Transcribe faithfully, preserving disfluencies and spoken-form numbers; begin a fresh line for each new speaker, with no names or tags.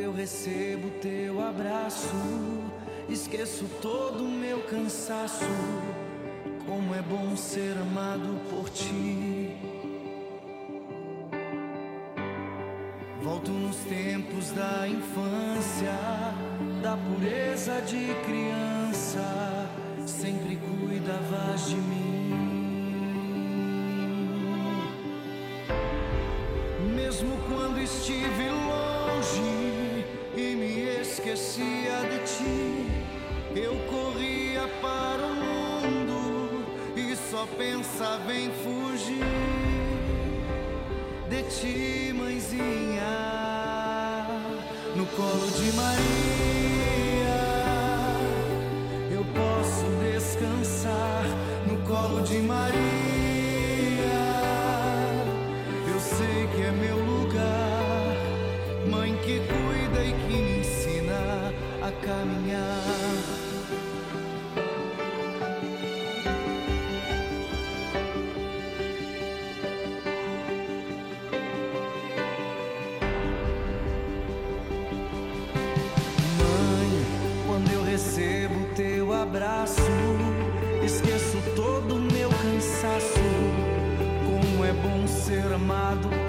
eu recebo teu abraço, esqueço todo o meu cansaço. Como é bom ser amado por ti. Volto nos tempos da infância, da pureza de criança. Sempre cuidavas de mim. Mesmo quando estive longe e me esquecia de ti, eu corria para o mundo e só pensava em fugir de ti, mãezinha. No colo de Maria eu posso descansar. No colo de Maria eu sei que é meu lugar. Mãe que cuida e que me ensina a caminhar. Recebo teu abraço, esqueço todo o meu cansaço. Como é bom ser amado